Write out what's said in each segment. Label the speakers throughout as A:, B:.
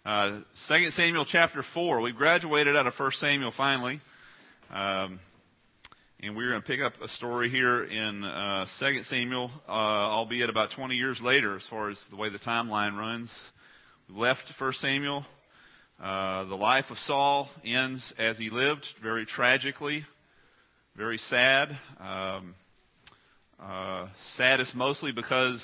A: 2 Samuel chapter 4. We've graduated out of 1 Samuel finally. And we're going to pick up a story here in 2 Samuel, albeit about 20 years later as far as the way the timeline runs. We left 1 Samuel. The life of Saul ends as he lived, very tragically, very sad. Saddest mostly because,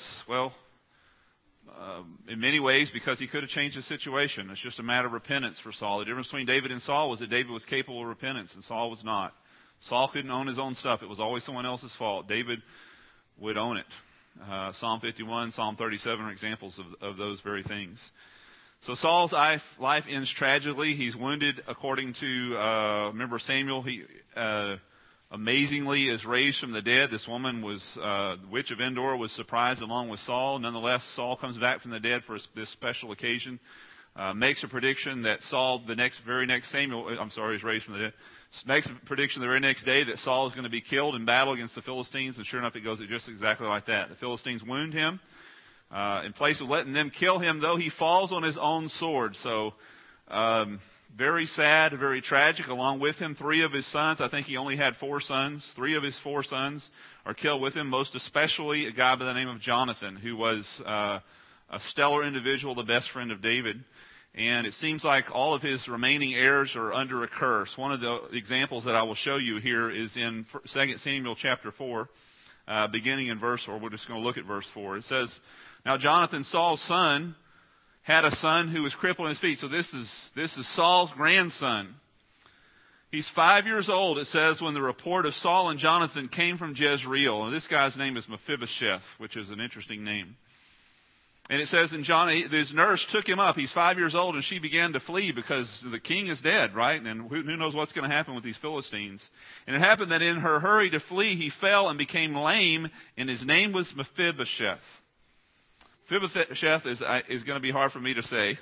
A: in many ways, because he could have changed the situation. It's just a matter of repentance for Saul. The difference between David and Saul was that David was capable of repentance and Saul was not. Saul couldn't own his own stuff. It was always someone else's fault. David would own it. Psalm 51, Psalm 37 are examples of those very things. So Saul's life ends tragically. He's wounded according to, remember Samuel, he amazingly is raised from the dead. This woman was, the witch of Endor was surprised along with Saul. Nonetheless, Saul comes back from the dead for this special occasion. Makes a prediction that Saul, he's raised from the dead. Makes a prediction the very next day that Saul is going to be killed in battle against the Philistines. And sure enough, it goes just exactly like that. The Philistines wound him. In place of letting them kill him, though, he falls on his own sword. So, very sad, very tragic. Along with him, 3 of his sons, I think he only had 4 sons. 3 of his 4 sons are killed with him, most especially a guy by the name of Jonathan, who was a stellar individual, the best friend of David. And it seems like all of his remaining heirs are under a curse. One of the examples that I will show you here is in 2 Samuel chapter 4, beginning in verse 4. We're just going to look at verse 4. It says, "Now Jonathan, Saul's son, had a son who was crippled in his feet." So this is Saul's grandson. He's 5 years old, it says, when the report of Saul and Jonathan came from Jezreel. And this guy's name is Mephibosheth, which is an interesting name. And it says, his nurse took him up. He's 5 years old, and she began to flee because the king is dead, right? And who knows what's going to happen with these Philistines. And it happened that in her hurry to flee, he fell and became lame, and his name was Mephibosheth. Mephibosheth is going to be hard for me to say.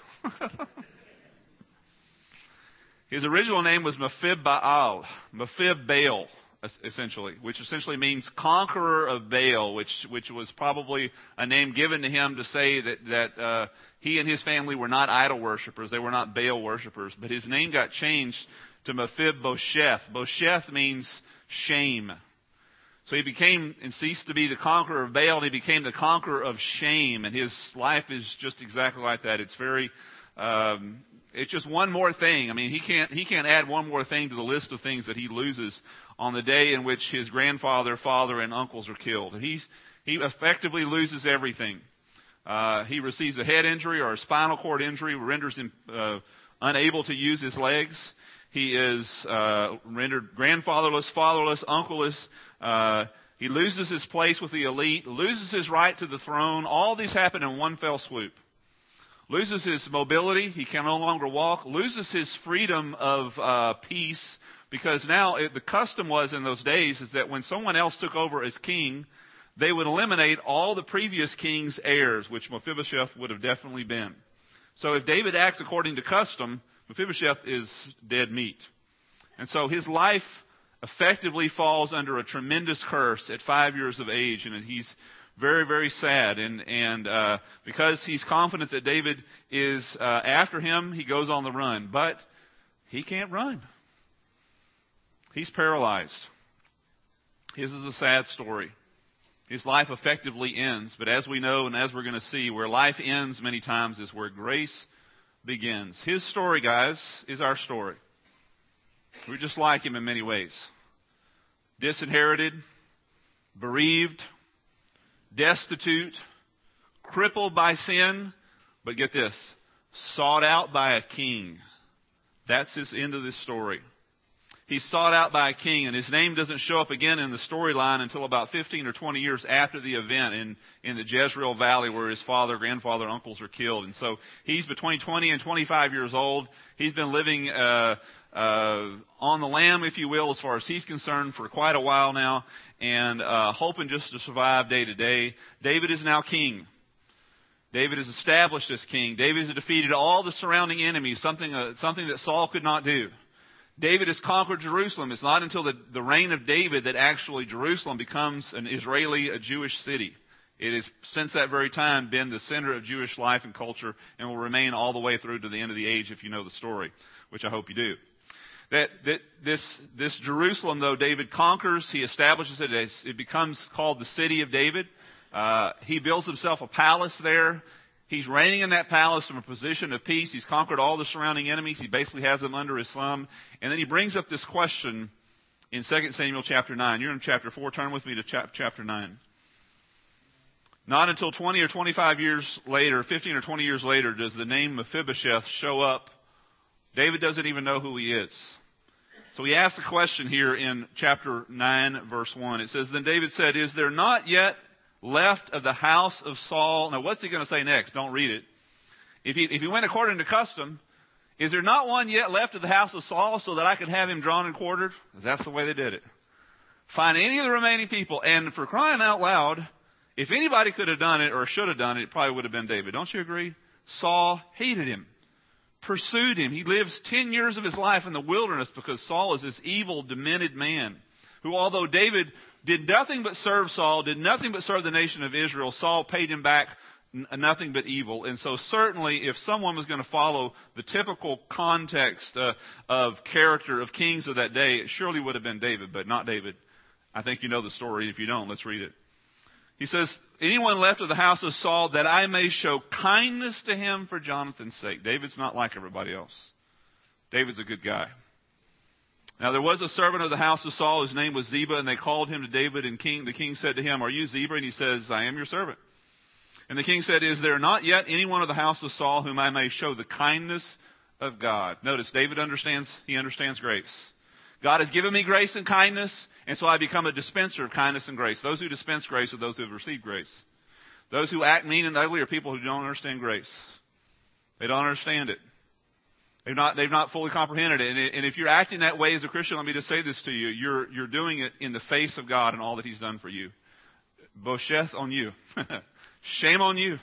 A: His original name was Mephibaal, essentially, which essentially means conqueror of Baal, which was probably a name given to him to say that he and his family were not idol worshippers. They were not Baal worshippers. But his name got changed to Mephibosheth. Bosheth means shame. So he became and ceased to be the conqueror of Baal, and he became the conqueror of shame. And his life is just exactly like that. It's very, it's just one more thing. I mean, he can't add one more thing to the list of things that he loses on the day in which his grandfather, father, and uncles are killed. He effectively loses everything. He receives a head injury or a spinal cord injury, renders him unable to use his legs. He is rendered grandfatherless, fatherless, uncle-less. He loses his place with the elite, loses his right to the throne. All these happen in one fell swoop. Loses his mobility. He can no longer walk. Loses his freedom of peace. Because now the custom was in those days is that when someone else took over as king, they would eliminate all the previous king's heirs, which Mephibosheth would have definitely been. So if David acts according to custom, Mephibosheth is dead meat. And so his life effectively falls under a tremendous curse at 5 years of age, and he's very, very sad. And because he's confident that David is after him, he goes on the run. But he can't run. He's paralyzed. His is a sad story. His life effectively ends. But as we know and as we're going to see, where life ends many times is where grace begins. His story, guys, is our story. We're just like him in many ways. Disinherited, bereaved, destitute, crippled by sin, but get this, sought out by a king. That's his end of this story. He's sought out by a king, and his name doesn't show up again in the storyline until about 15 or 20 years after the event in the Jezreel Valley where his father, grandfather, uncles are killed. And so he's between 20 and 25 years old. He's been living on the lam, if you will, as far as he's concerned, for quite a while now, and hoping just to survive day to day. David is now king. David is established as king. David has defeated all the surrounding enemies, something that Saul could not do. David has conquered Jerusalem. It's not until the reign of David that actually Jerusalem becomes a Jewish city. It has, since that very time, been the center of Jewish life and culture and will remain all the way through to the end of the age if you know the story, which I hope you do. This Jerusalem, though, David conquers. He establishes it. It becomes called the City of David. He builds himself a palace there. He's reigning in that palace from a position of peace. He's conquered all the surrounding enemies. He basically has them under his thumb. And then he brings up this question in 2 Samuel chapter 9. You're in chapter 4. Turn with me to chapter 9. Not until 20 or 25 years later, 15 or 20 years later, does the name Mephibosheth show up. David doesn't even know who he is. So he asks a question here in chapter 9, verse 1. It says, Then David said, Is there not yet left of the house of Saul? Now what's he going to say next? Don't read it. If he went according to custom, is there not one yet left of the house of Saul so that I could have him drawn and quartered? Because that's the way they did it. Find any of the remaining people. And for crying out loud, if anybody could have done it or should have done it, it probably would have been David. Don't you agree? Saul hated him, pursued him. He lives 10 years of his life in the wilderness because Saul is this evil, demented man who, although David did nothing but serve Saul, did nothing but serve the nation of Israel, Saul paid him back nothing but evil. And so certainly if someone was going to follow the typical context of character of kings of that day, it surely would have been David, but not David. I think you know the story. If you don't, let's read it. He says, Anyone left of the house of Saul that I may show kindness to him for Jonathan's sake. David's not like everybody else. David's a good guy. Now there was a servant of the house of Saul, his name was Ziba, and they called him to David, and the king said to him, Are you Ziba? And he says, I am your servant. And the king said, Is there not yet anyone of the house of Saul whom I may show the kindness of God? Notice, David understands grace. God has given me grace and kindness, and so I become a dispenser of kindness and grace. Those who dispense grace are those who have received grace. Those who act mean and ugly are people who don't understand grace. They don't understand it. They've not fully comprehended it. And if you're acting that way as a Christian, let me just say this to you. You're doing it in the face of God and all that He's done for you. Bosheth on you. Shame on you.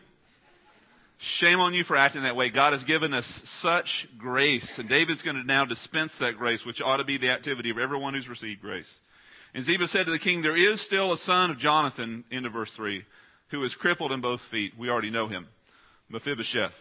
A: Shame on you for acting that way. God has given us such grace. And David's going to now dispense that grace, which ought to be the activity of everyone who's received grace. And Ziba said to the king, There is still a son of Jonathan, into verse 3, who is crippled in both feet. We already know him. Mephibosheth.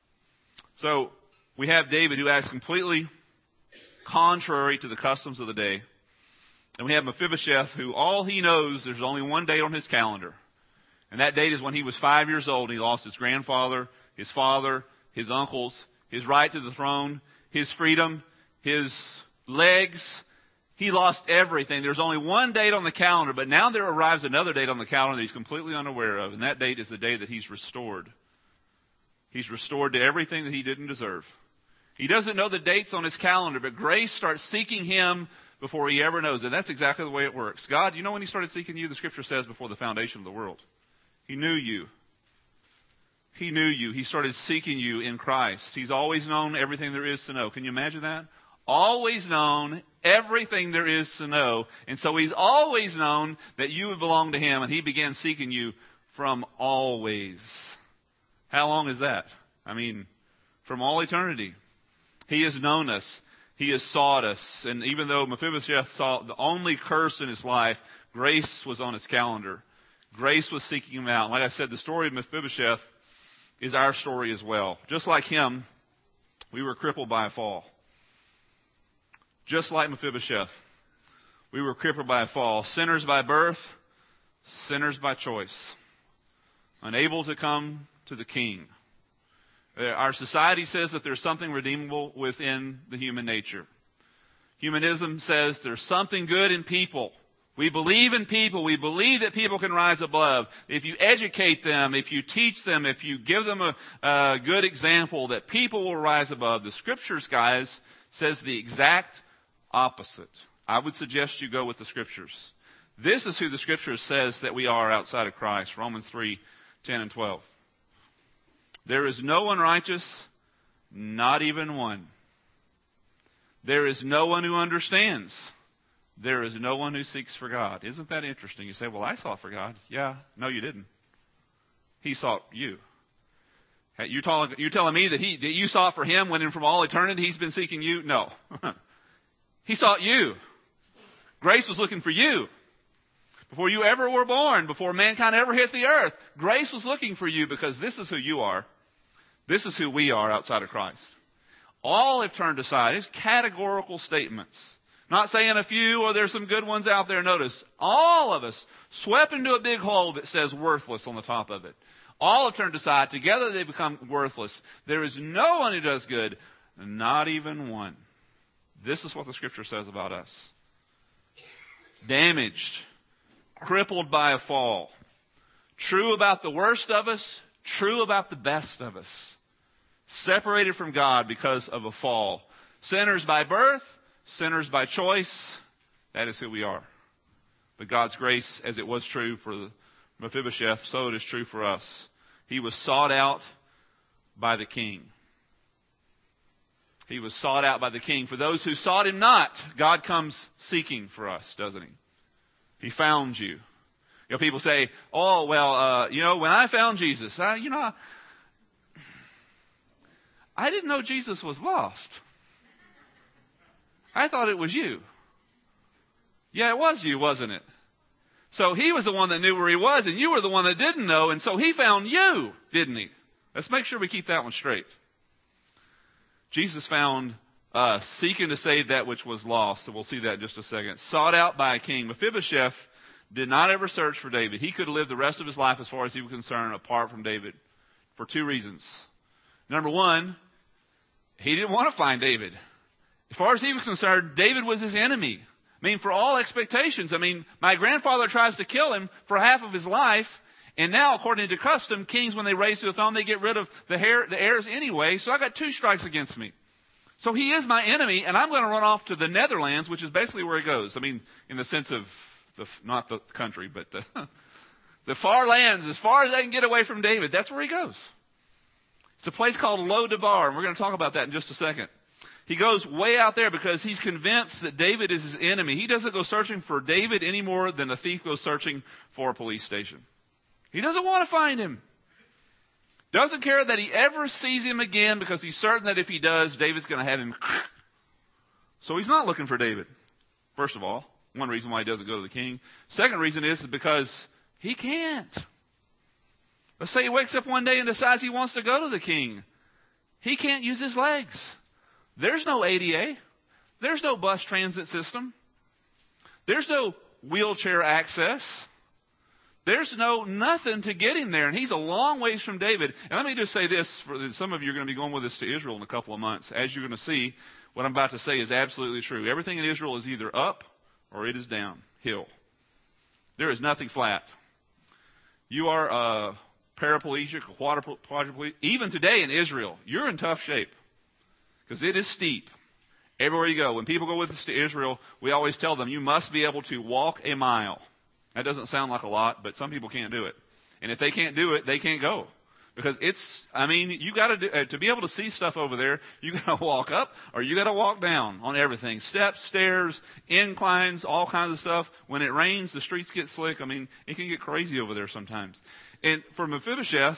A: So we have David who acts completely contrary to the customs of the day. And we have Mephibosheth who all he knows, there's only one date on his calendar. And that date is when he was 5 years old. He lost his grandfather, his father, his uncles, his right to the throne, his freedom, his legs. He lost everything. There's only one date on the calendar, but now there arrives another date on the calendar that he's completely unaware of. And that date is the day that he's restored. He's restored to everything that he didn't deserve. He doesn't know the dates on his calendar, but grace starts seeking him before he ever knows it. That's exactly the way it works. God, you know when He started seeking you? The Scripture says before the foundation of the world. He knew you. He knew you. He started seeking you in Christ. He's always known everything there is to know. Can you imagine that? Always known everything there is to know. And so He's always known that you would belong to Him, and He began seeking you from always. How long is that? I mean, from all eternity. He has known us. He has sought us. And even though Mephibosheth saw the only curse in his life, grace was on his calendar. Grace was seeking him out. Like I said, the story of Mephibosheth is our story as well. Just like him, we were crippled by a fall. Just like Mephibosheth, we were crippled by a fall. Sinners by birth, sinners by choice. Unable to come to the King. Our society says that there's something redeemable within the human nature. Humanism says there's something good in people. We believe in people. We believe that people can rise above. If you educate them, if you teach them, if you give them a good example, that people will rise above. The Scriptures, guys, says the exact opposite. I would suggest you go with the Scriptures. This is who the Scripture says that we are outside of Christ. Romans 3:10 and 12. There is no one righteous, not even one. There is no one who understands. There is no one who seeks for God. Isn't that interesting? You say, well, I sought for God. Yeah. No, you didn't. He sought you. You're telling me that you sought for Him when from all eternity He's been seeking you? No. He sought you. Grace was looking for you. Before you ever were born, before mankind ever hit the earth, grace was looking for you because this is who you are. This is who we are outside of Christ. All have turned aside. It's categorical statements. Not saying a few or there's some good ones out there. Notice, all of us swept into a big hole that says worthless on the top of it. All have turned aside. Together they become worthless. There is no one who does good, not even one. This is what the Scripture says about us. Damaged, crippled by a fall. True about the worst of us, true about the best of us. Separated from God because of a fall. Sinners by birth, sinners by choice. That is who we are. But God's grace, as it was true for Mephibosheth, so it is true for us. He was sought out by the king. He was sought out by the king. For those who sought him not, God comes seeking for us, doesn't he? He found you. People say, oh, well, when I found Jesus, I didn't know Jesus was lost. I thought it was you. Yeah, it was you, wasn't it? So he was the one that knew where he was, and you were the one that didn't know, and so he found you, didn't he? Let's make sure we keep that one straight. Jesus found us, seeking to save that which was lost. So we'll see that in just a second. Sought out by a king. Mephibosheth did not ever search for David. He could have lived the rest of his life, as far as he was concerned, apart from David, for two reasons. Number one, he didn't want to find David. As far as he was concerned, David was his enemy. For all expectations. My grandfather tries to kill him for half of his life. And now, according to custom, kings, when they raise to the throne, they get rid of the heirs anyway. So I got two strikes against me. So he is my enemy, and I'm going to run off to the Netherlands, which is basically where he goes. In the sense of, not the country, but the far lands, as far as they can get away from David. That's where he goes. It's a place called Lo-Debar, and we're going to talk about that in just a second. He goes way out there because he's convinced that David is his enemy. He doesn't go searching for David any more than a thief goes searching for a police station. He doesn't want to find him. Doesn't care that he ever sees him again because he's certain that if he does, David's going to have him. So he's not looking for David. First of all, one reason why he doesn't go to the king. Second reason is because he can't. Let's say he wakes up one day and decides he wants to go to the king. He can't use his legs. There's no ADA. There's no bus transit system. There's no wheelchair access. There's nothing to get him there. And he's a long ways from David. And let me just say this. Some of you are going to be going with us to Israel in a couple of months. As you're going to see, what I'm about to say is absolutely true. Everything in Israel is either up or it is downhill. There is nothing flat. You are paraplegic or quadriplegic. Even today in Israel, you're in tough shape. Because it is steep. Everywhere you go. When people go with us to Israel, we always tell them, you must be able to walk a mile. That doesn't sound like a lot, but some people can't do it. And if they can't do it, they can't go. Because you got to be able to see stuff over there, you got to walk up or you got to walk down on everything. Steps, stairs, inclines, all kinds of stuff. When it rains, the streets get slick. It can get crazy over there sometimes. And for Mephibosheth,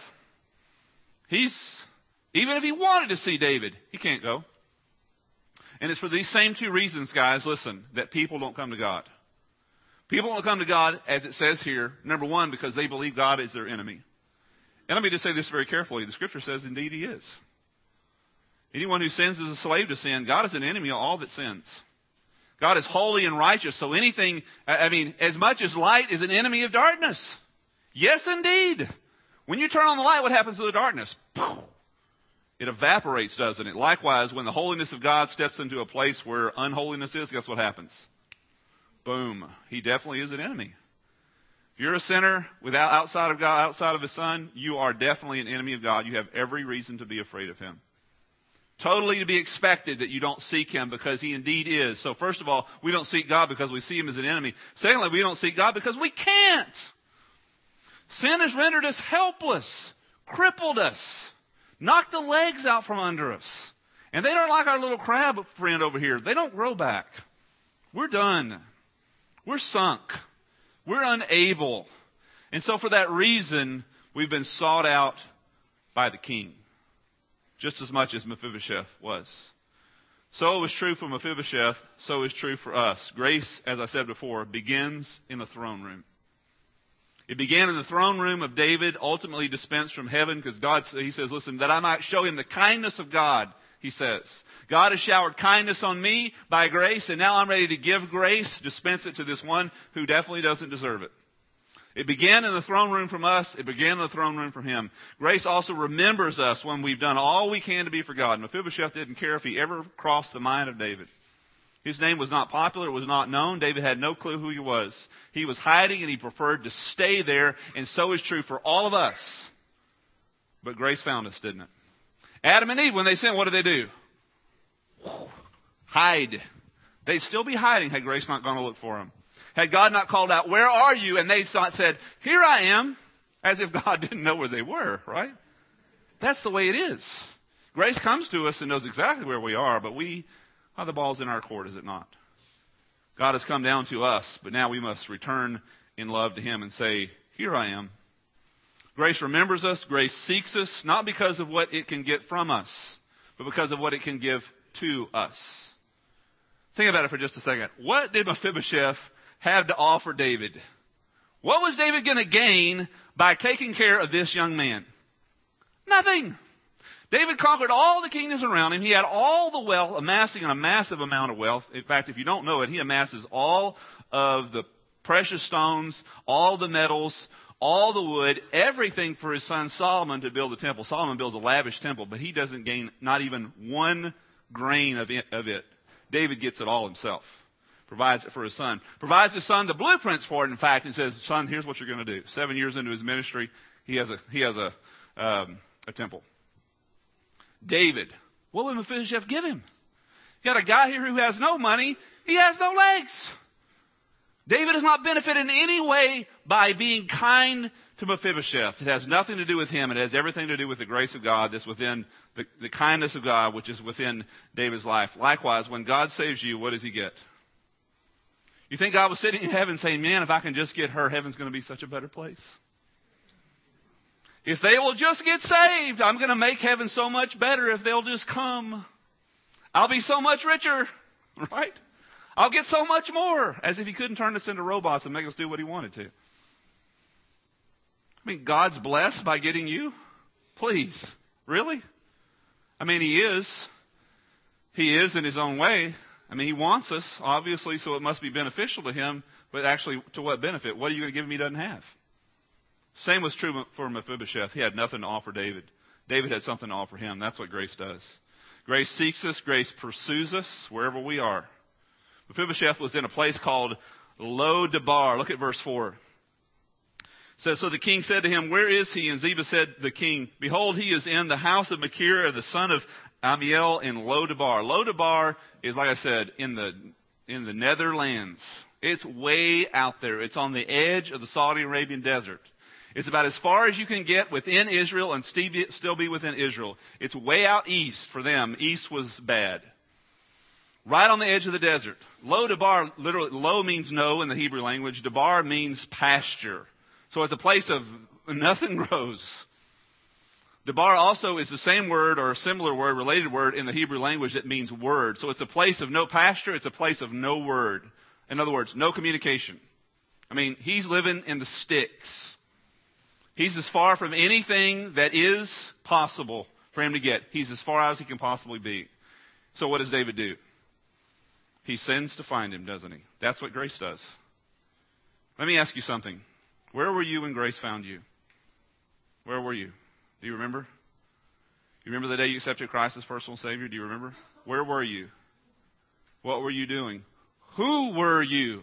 A: even if he wanted to see David, he can't go. And it's for these same two reasons, guys, listen, that people don't come to God. People don't come to God, as it says here, number one, because they believe God is their enemy. And let me just say this very carefully. The Scripture says, indeed, he is. Anyone who sins is a slave to sin. God is an enemy of all that sins. God is holy and righteous. So anything, as much as light is an enemy of darkness. Yes, indeed. When you turn on the light, what happens to the darkness? It evaporates, doesn't it? Likewise, when the holiness of God steps into a place where unholiness is, guess what happens? Boom. He definitely is an enemy. If you're a sinner outside of God, outside of His Son, you are definitely an enemy of God. You have every reason to be afraid of Him. Totally to be expected that you don't seek Him because He indeed is. So first of all, we don't seek God because we see Him as an enemy. Secondly, we don't seek God because we can't. Sin has rendered us helpless, crippled us, knocked the legs out from under us. And they don't like our little crab friend over here. They don't grow back. We're done. We're sunk. We're unable. And so for that reason, we've been sought out by the king. Just as much as Mephibosheth was. So it was true for Mephibosheth, so is true for us. Grace, as I said before, begins in the throne room. It began in the throne room of David, ultimately dispensed from heaven, because he says, listen, that I might show him the kindness of God, he says. God has showered kindness on me by grace, and now I'm ready to give grace, dispense it to this one who definitely doesn't deserve it. It began in the throne room from us. It began in the throne room from him. Grace also remembers us when we've done all we can to be forgotten. Mephibosheth didn't care if he ever crossed the mind of David. His name was not popular. It was not known. David had no clue who he was. He was hiding, and he preferred to stay there, and so is true for all of us. But grace found us, didn't it? Adam and Eve, when they sinned, what did they do? Hide. They'd still be hiding had grace not gone to look for them. Had God not called out, where are you? And they said, here I am, as if God didn't know where they were, right? That's the way it is. Grace comes to us and knows exactly where we are, but the ball's in our court, is it not? God has come down to us, but now we must return in love to him and say, here I am. Grace remembers us. Grace seeks us, not because of what it can get from us, but because of what it can give to us. Think about it for just a second. What did Mephibosheth have to offer David? What was David going to gain by taking care of this young man? Nothing. David conquered all the kingdoms around him. He had all the wealth, amassing a massive amount of wealth. In fact, if you don't know it, he amasses all of the precious stones, all the metals, all the wood, everything for his son Solomon to build the temple. Solomon builds a lavish temple, but he doesn't gain not even one grain of it. David gets it all himself. Provides it for his son. Provides his son the blueprints for it, in fact, and says, son, here's what you're going to do. 7 years into his ministry, he has a temple. David, what would Mephibosheth give him? You got a guy here who has no money. He has no legs. David does not benefit in any way by being kind to Mephibosheth. It has nothing to do with him. It has everything to do with the grace of God that's within the kindness of God, which is within David's life. Likewise, when God saves you, what does he get? You think God was sitting in heaven saying, man, if I can just get her, heaven's going to be such a better place. If they will just get saved, I'm going to make heaven so much better if they'll just come. I'll be so much richer, right? I'll get so much more. As if he couldn't turn us into robots and make us do what he wanted to. I mean, God's blessed by getting you? Please. Really? I mean, he is. He is in his own way. I mean, he wants us, obviously, so it must be beneficial to him. But actually, to what benefit? What are you going to give him he doesn't have? Same was true for Mephibosheth. He had nothing to offer David. David had something to offer him. That's what grace does. Grace seeks us. Grace pursues us wherever we are. Mephibosheth was in a place called Lo-debar. Look at verse 4. It says, so the king said to him, where is he? And Ziba said to the king, behold, he is in the house of Machir, the son of Amiel, in Lo-debar. Lo-debar is, like I said, in the Netherlands. It's way out there. It's on the edge of the Saudi Arabian desert. It's about as far as you can get within Israel and still be within Israel. It's way out east for them. East was bad. Right on the edge of the desert. Lo-debar, literally, lo means no in the Hebrew language. Debar means pasture. So it's a place of nothing grows. Debar also is the same word or a similar word, related word in the Hebrew language that means word. So it's a place of no pasture. It's a place of no word. In other words, no communication. I mean, he's living in the sticks. He's as far from anything that is possible for him to get. He's as far out as he can possibly be. So what does David do? He sends to find him, doesn't he? That's what grace does. Let me ask you something. Where were you when grace found you? Where were you? Do you remember? You remember the day you accepted Christ as personal Savior? Do you remember? Where were you? What were you doing? Who were you?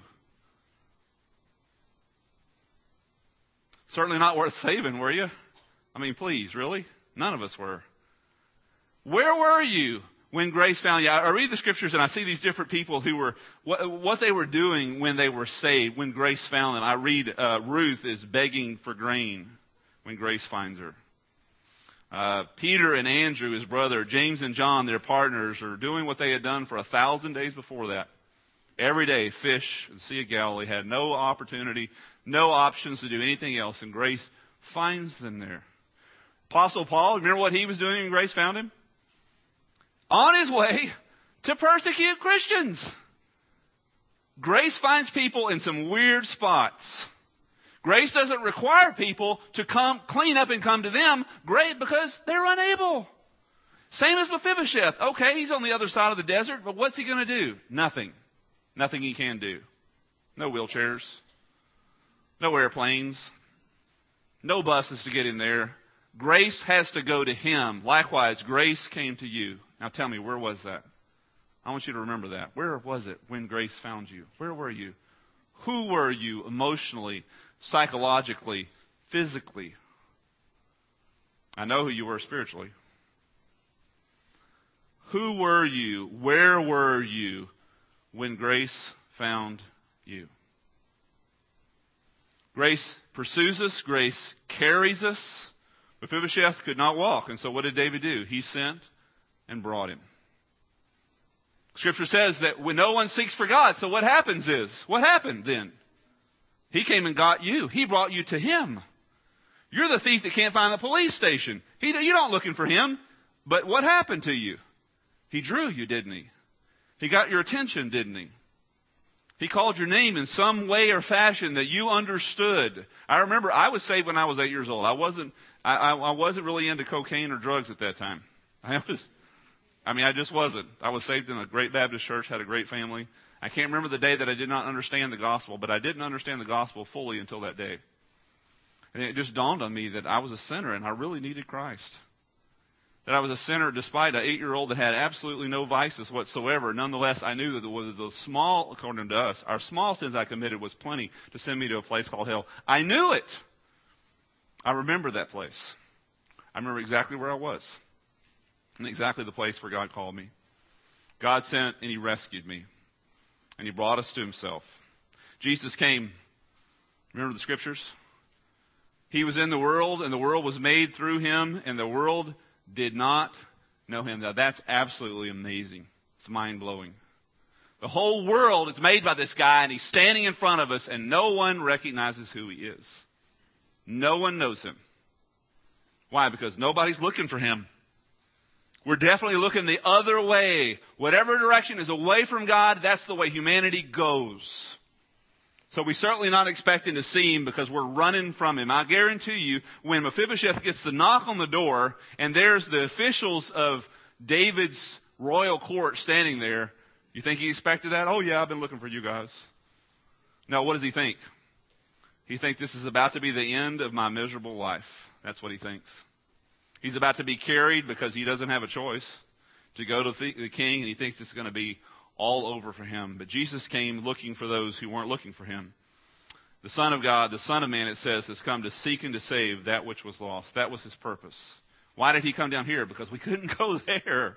A: Certainly not worth saving, were you? I mean, please, really? None of us were. Where were you when grace found you? I read the scriptures and I see these different people who were, what they were doing when they were saved, when grace found them. I read Ruth is begging for grain when grace finds her. Peter and Andrew, his brother, James and John, their partners, are doing what they had done for 1,000 days before that. Every day, fish in the Sea of Galilee, had no opportunity, no options to do anything else, and grace finds them there. Apostle Paul, remember what he was doing when grace found him? On his way to persecute Christians. Grace finds people in some weird spots. Grace doesn't require people to come clean up and come to them. Great, because they're unable. Same as Mephibosheth. Okay, he's on the other side of the desert, but what's he going to do? Nothing. Nothing he can do. No wheelchairs. No airplanes. No buses to get him there. Grace has to go to him. Likewise, grace came to you. Now tell me, where was that? I want you to remember that. Where was it when grace found you? Where were you? Who were you emotionally, psychologically, physically? I know who you were spiritually. Who were you? Where were you when grace found you? Grace pursues us. Grace carries us. Mephibosheth could not walk. And so what did David do? He sent and brought him. Scripture says that when no one seeks for God, so what happens is, what happened then? He came and got you. He brought you to him. You're the thief that can't find the police station. You're not looking for him. But what happened to you? He drew you, didn't he? He got your attention, didn't he? He called your name in some way or fashion that you understood. I remember I was saved when I was 8 years old. I wasn't really into cocaine or drugs at that time. I just wasn't. I was saved in a great Baptist church, had a great family. I can't remember the day that I did not understand the gospel, but I didn't understand the gospel fully until that day. And it just dawned on me that I was a sinner and I really needed Christ. That I was a sinner despite an 8-year-old that had absolutely no vices whatsoever. Nonetheless, I knew that the small, according to us, our small sins I committed was plenty to send me to a place called hell. I knew it. I remember that place. I remember exactly where I was. And exactly the place where God called me. God sent and He rescued me. And He brought us to Himself. Jesus came. Remember the Scriptures? He was in the world, and the world was made through Him, and the world did not know Him. Now that's absolutely amazing. It's mind-blowing. The whole world is made by this guy, and He's standing in front of us, and no one recognizes who He is. No one knows Him. Why? Because nobody's looking for Him. We're definitely looking the other way. Whatever direction is away from God, that's the way humanity goes. So we're certainly not expecting to see Him because we're running from Him. I guarantee you, when Mephibosheth gets the knock on the door and there's the officials of David's royal court standing there, you think he expected that? Oh yeah, I've been looking for you guys. No, what does he think? He thinks this is about to be the end of my miserable life. That's what he thinks. He's about to be carried because he doesn't have a choice to go to the king, and he thinks it's going to be all over for him. But Jesus came looking for those who weren't looking for Him. The Son of God, the Son of Man, it says, has come to seek and to save that which was lost. That was His purpose. Why did He come down here? Because we couldn't go there.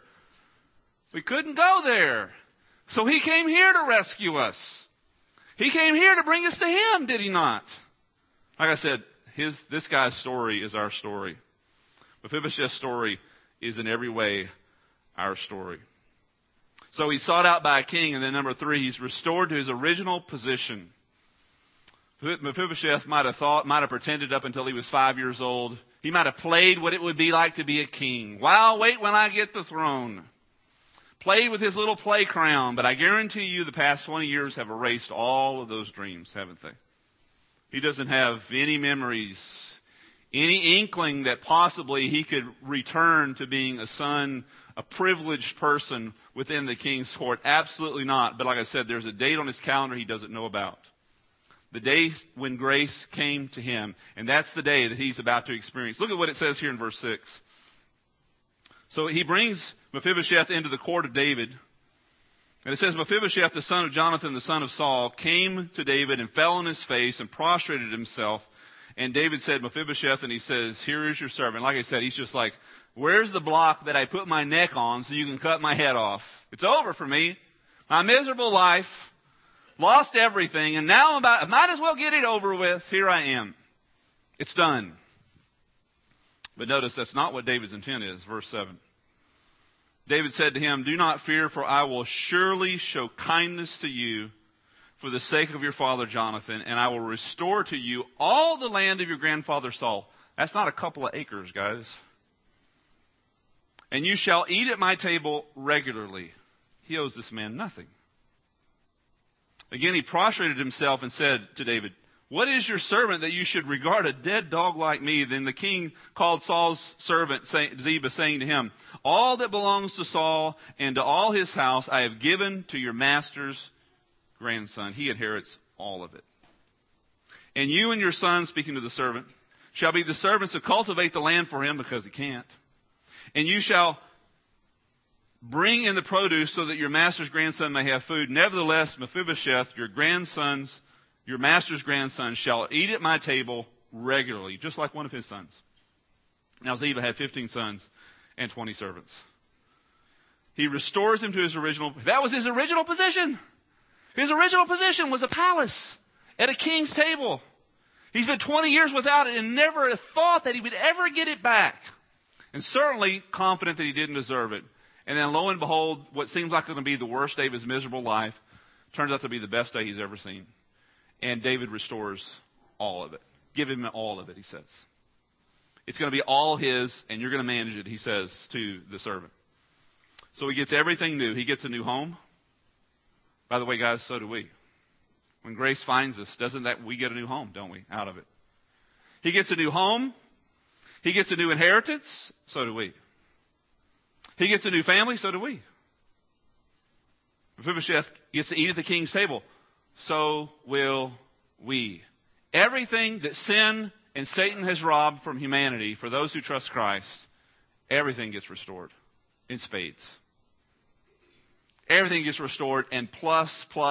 A: We couldn't go there. So He came here to rescue us. He came here to bring us to Him, did He not? Like I said, this guy's story is our story. Mephibosheth's story is in every way our story. So he's sought out by a king, and then number 3, he's restored to his original position. Mephibosheth might have pretended up until he was 5 years old. He might have played what it would be like to be a king. Well, wait when I get the throne. Played with his little play crown, but I guarantee you the past 20 years have erased all of those dreams, haven't they? He doesn't have any memories, any inkling that possibly he could return to being a son, a privileged person within the king's court. Absolutely not. But like I said, there's a date on his calendar he doesn't know about. The day when grace came to him. And that's the day that he's about to experience. Look at what it says here in verse 6. So he brings Mephibosheth into the court of David. And it says, Mephibosheth, the son of Jonathan, the son of Saul, came to David and fell on his face and prostrated himself. And David said, Mephibosheth, and he says, here is your servant. Like I said, he's just like, where's the block that I put my neck on so you can cut my head off? It's over for me. My miserable life, lost everything, and now I might as well get it over with. Here I am. It's done. But notice that's not what David's intent is. Verse 7. David said to him, do not fear, for I will surely show kindness to you for the sake of your father Jonathan, and I will restore to you all the land of your grandfather Saul. That's not a couple of acres, guys. And you shall eat at my table regularly. He owes this man nothing. Again, he prostrated himself and said to David, What is your servant that you should regard a dead dog like me? Then the king called Saul's servant Ziba, saying to him, all that belongs to Saul and to all his house I have given to your master's grandson. He inherits all of it. And you and your son, speaking to the servant, shall be the servants to cultivate the land for him, because he can't. And you shall bring in the produce so that your master's grandson may have food. Nevertheless, Mephibosheth, your master's grandson, shall eat at my table regularly, just like one of his sons. Now Ziba had 15 sons and 20 servants. He restores him to his original. That was his original position. His original position was a palace at a king's table. He's been 20 years without it and never thought that he would ever get it back. And certainly confident that he didn't deserve it. And then lo and behold, what seems like going to be the worst day of his miserable life turns out to be the best day he's ever seen. And David restores all of it. Give him all of it, he says. It's going to be all his, and you're going to manage it, he says to the servant. So he gets everything new. He gets a new home. By the way, guys, so do we. When grace finds us, doesn't that we get a new home, don't we, out of it? He gets a new home. He gets a new inheritance. So do we. He gets a new family. So do we. Mephibosheth gets to eat at the king's table. So will we. Everything that sin and Satan has robbed from humanity, for those who trust Christ, everything gets restored in spades. Everything gets restored, and plus.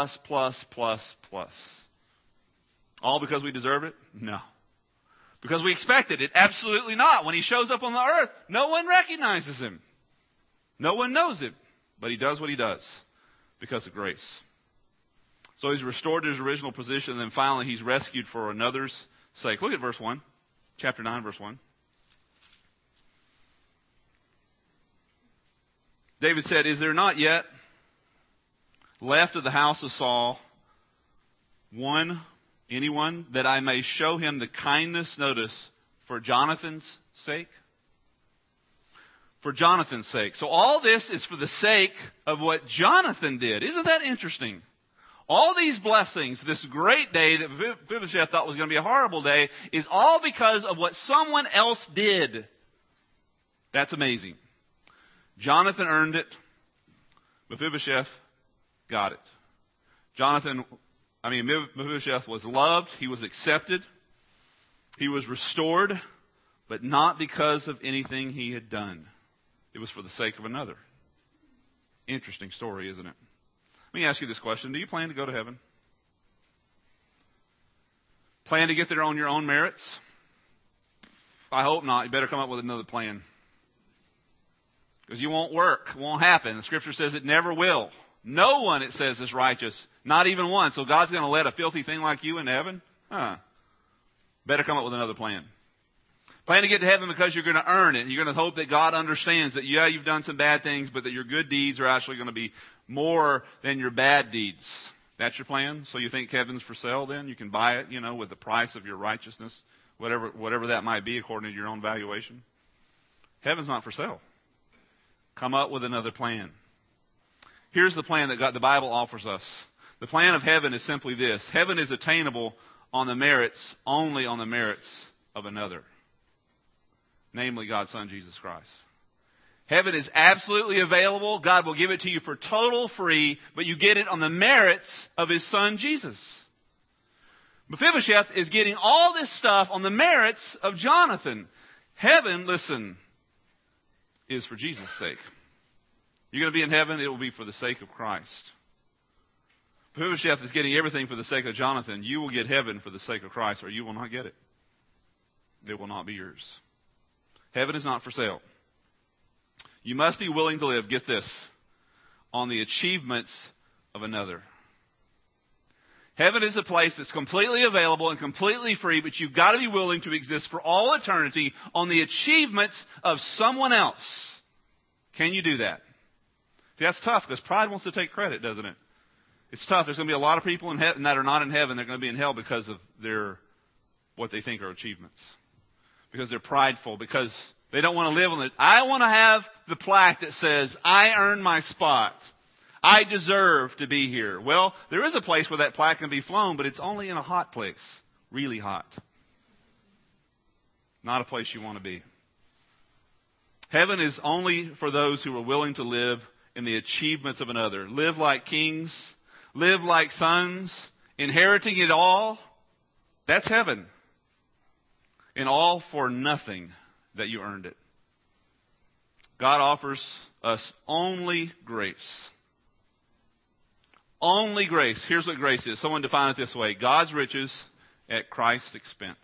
A: All because we deserve it? No. Because we expected it? Absolutely not. When he shows up on the earth, no one recognizes him. No one knows him. But he does what he does because of grace. So he's restored to his original position, and then finally he's rescued for another's sake. Look at verse 1. Chapter 9, verse 1. David said, is there not yet left of the house of Saul anyone, that I may show him the kindness, notice, for Jonathan's sake? For Jonathan's sake. So all this is for the sake of what Jonathan did. Isn't that interesting? All these blessings, this great day that Mephibosheth thought was going to be a horrible day, is all because of what someone else did. That's amazing. Jonathan earned it. Mephibosheth got it. Mephibosheth was loved. He was accepted. He was restored, but not because of anything he had done. It was for the sake of another. Interesting story, isn't it? Let me ask you this question. Do you plan to go to heaven? Plan to get there on your own merits? I hope not. You better come up with another plan. Because you won't work. It won't happen. The Scripture says it never will. No one, it says, is righteous. Not even one. So God's going to let a filthy thing like you into heaven? Better come up with another plan. Plan to get to heaven because you're going to earn it. You're going to hope that God understands that, yeah, you've done some bad things, but that your good deeds are actually going to be more than your bad deeds. That's your plan? So you think heaven's for sale then? You can buy it, with the price of your righteousness, whatever that might be according to your own valuation. Heaven's not for sale. Come up with another plan. Here's the plan that the Bible offers us. The plan of heaven is simply this. Heaven is attainable only on the merits of another. Namely, God's Son, Jesus Christ. Heaven is absolutely available. God will give it to you for total free, but you get it on the merits of His Son, Jesus. Mephibosheth is getting all this stuff on the merits of Jonathan. Heaven, listen, is for Jesus' sake. You're going to be in heaven, it will be for the sake of Christ. Mephibosheth is getting everything for the sake of Jonathan. You will get heaven for the sake of Christ, or you will not get it. It will not be yours. Heaven is not for sale. You must be willing to live, get this, on the achievements of another. Heaven is a place that's completely available and completely free, but you've got to be willing to exist for all eternity on the achievements of someone else. Can you do that? That's tough because pride wants to take credit, doesn't it? It's tough. There's going to be a lot of people in heaven that are not in heaven. They're going to be in hell because of what they think are achievements. Because they're prideful. Because they don't want to live on it. I want to have the plaque that says, I earned my spot. I deserve to be here. Well, there is a place where that plaque can be flown, but it's only in a hot place really hot. Not a place you want to be. Heaven is only for those who are willing to live in the achievements of another. Live like kings. Live like sons. Inheriting it all. That's heaven. And all for nothing that you earned it. God offers us only grace. Only grace. Here's what grace is. Someone defined it this way. God's riches at Christ's expense.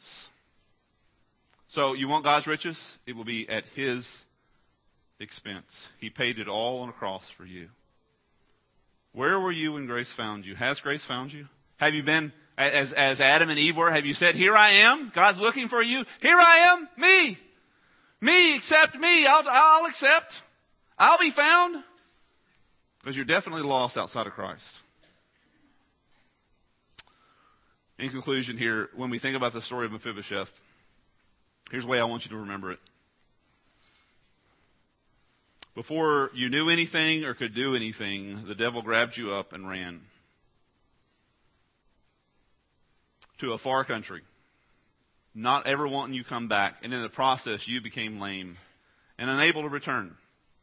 A: So you want God's riches? It will be at His expense. He paid it all on a cross for you. Where were you when grace found you? Has grace found you? Have you been, as Adam and Eve were, have you said, here I am? God's looking for you. Here I am. Me. Me, accept me. I'll accept. I'll be found. Because you're definitely lost outside of Christ. In conclusion here, when we think about the story of Mephibosheth, here's the way I want you to remember it. Before you knew anything or could do anything, the devil grabbed you up and ran to a far country, not ever wanting you come back. And in the process, you became lame and unable to return.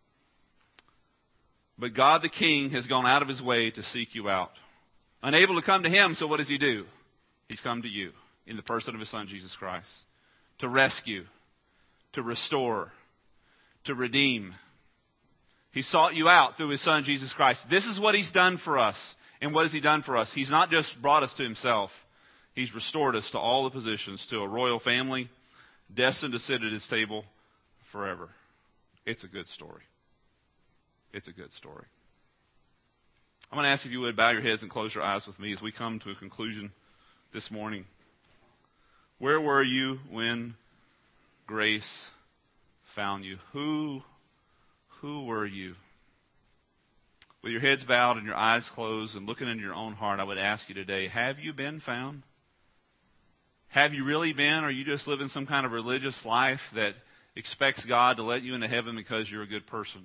A: But God the King has gone out of His way to seek you out. Unable to come to Him, so what does He do? He's come to you in the person of His Son, Jesus Christ, to rescue, to restore, to redeem. He sought you out through His Son, Jesus Christ. This is what He's done for us. And what has He done for us? He's not just brought us to Himself. He's restored us to all the positions, to a royal family, destined to sit at His table forever. It's a good story. It's a good story. I'm going to ask if you would bow your heads and close your eyes with me as we come to a conclusion this morning. Where were you when grace found you? Who were you? With your heads bowed and your eyes closed and looking into your own heart, I would ask you today, have you been found? Have you really been? Or are you just living some kind of religious life that expects God to let you into heaven because you're a good person?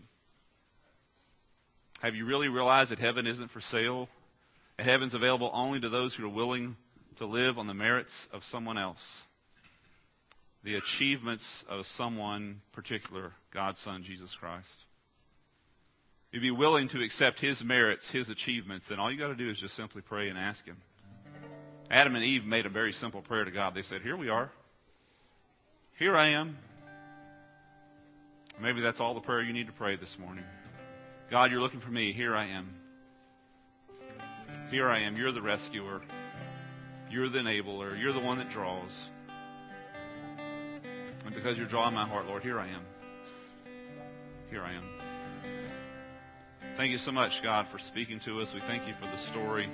A: Have you really realized that heaven isn't for sale? That heaven's available only to those who are willing to live on the merits of someone else. The achievements of someone particular, God's Son, Jesus Christ. If you'd be willing to accept His merits, His achievements, then all you got to do is just simply pray and ask Him. Adam and Eve made a very simple prayer to God. They said, here we are. Here I am. Maybe that's all the prayer you need to pray this morning. God, you're looking for me. Here I am. Here I am. You're the rescuer. You're the enabler. You're the one that draws. And because you're drawing my heart, Lord, here I am. Here I am. Thank you so much, God, for speaking to us. We thank you for the story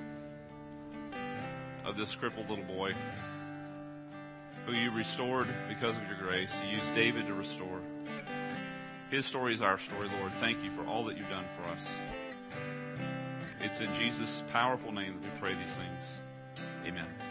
A: of this crippled little boy who you restored because of your grace. You used David to restore. His story is our story, Lord. Thank you for all that you've done for us. It's in Jesus' powerful name that we pray these things. Amen.